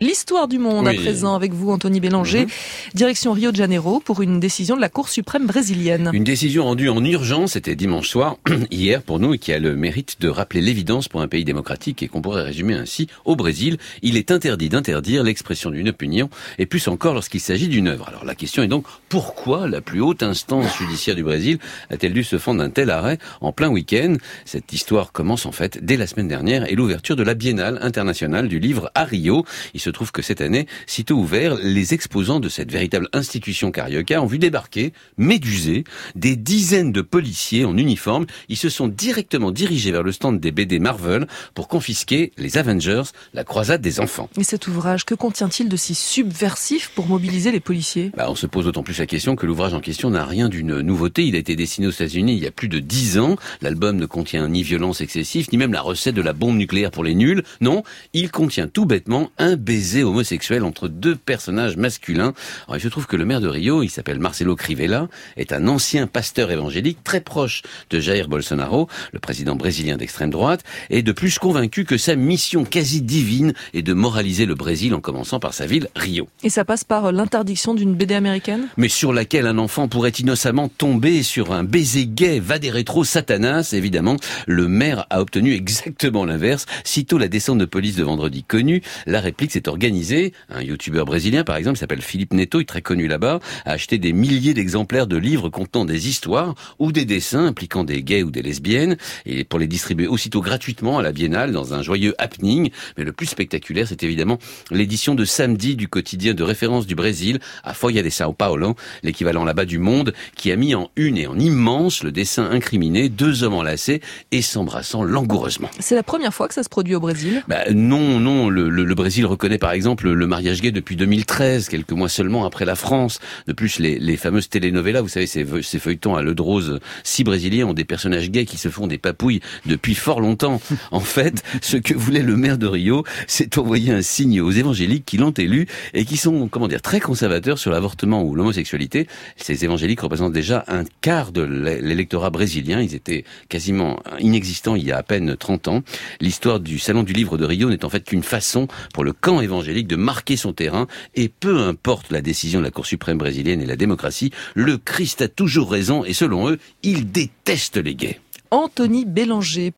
L'histoire du monde à présent avec vous, Anthony Bélanger. Direction Rio de Janeiro pour une décision de la Cour suprême brésilienne. Une décision rendue en urgence, c'était dimanche soir, hier pour nous, et qui a le mérite de rappeler l'évidence pour un pays démocratique et qu'on pourrait résumer ainsi. Au Brésil, il est interdit d'interdire l'expression d'une opinion, et plus encore lorsqu'il s'agit d'une œuvre. Alors la question est donc, pourquoi la plus haute instance judiciaire du Brésil a-t-elle dû se fendre d'un tel arrêt en plein week-end? Cette histoire commence en fait dès la semaine dernière et l'ouverture de la Biennale internationale du livre à Rio. Il se trouve que cette année, sitôt ouvert, les exposants de cette véritable institution carioca ont vu débarquer, médusés, des dizaines de policiers en uniforme. Ils se sont directement dirigés vers le stand des BD Marvel pour confisquer les Avengers, la croisade des enfants. Et cet ouvrage, que contient-il de si subversif pour mobiliser les policiers? On se pose d'autant plus la question que l'ouvrage en question n'a rien d'une nouveauté. Il a été dessiné aux États-Unis il y a plus de 10 ans. L'album ne contient ni violence excessive, ni même la recette de la bombe nucléaire pour les nuls. Non, il contient tout bêtement un baiser homosexuel entre deux personnages masculins. Alors, il se trouve que le maire de Rio, il s'appelle Marcelo Crivella, est un ancien pasteur évangélique très proche de Jair Bolsonaro, le président brésilien d'extrême droite, et de plus convaincu que sa mission quasi divine est de moraliser le Brésil en commençant par sa ville, Rio. Et ça passe par l'interdiction d'une BD américaine? Mais sur laquelle un enfant pourrait innocemment tomber sur un baiser gay, va des rétro Satanas. Évidemment, le maire a obtenu exactement l'inverse. Sitôt la descente de police de vendredi connue, la réplique s'est organisée. Un youtubeur brésilien, par exemple, s'appelle Philippe Neto, il est très connu là-bas, a acheté des milliers d'exemplaires de livres contenant des histoires ou des dessins impliquant des gays ou des lesbiennes, et pour les distribuer aussitôt gratuitement à la Biennale dans un joyeux happening. Mais le plus spectaculaire, c'est évidemment l'édition de samedi du quotidien de référence du Brésil, à Folha de São Paulo, l'équivalent là-bas du Monde, qui a mis en une et en immense le dessin incriminé, deux hommes enlacés et s'embrassant langoureusement. C'est la première fois que ça se produit au Brésil? Non, le Brésil reconnaît par exemple le mariage gay depuis 2013, quelques mois seulement après la France. De plus, les fameuses telenovelas, vous savez, ces feuilletons à l'œil de rose si brésiliens ont des personnages gays qui se font des papouilles depuis fort longtemps. En fait, ce que voulait le maire de Rio, c'est envoyer un signe aux évangéliques qui l'ont élu et qui sont, très conservateurs sur l'avortement ou l'homosexualité. Ces évangéliques représentent déjà un quart de l'électorat brésilien. Ils étaient quasiment inexistants il y a à peine 30 ans. L'histoire du Salon du Livre de Rio n'est en fait qu'une façon pour le camp évangélique de marquer son terrain, et peu importe la décision de la Cour suprême brésilienne et la démocratie, le Christ a toujours raison et selon eux, il déteste les gays. Anthony Bélanger.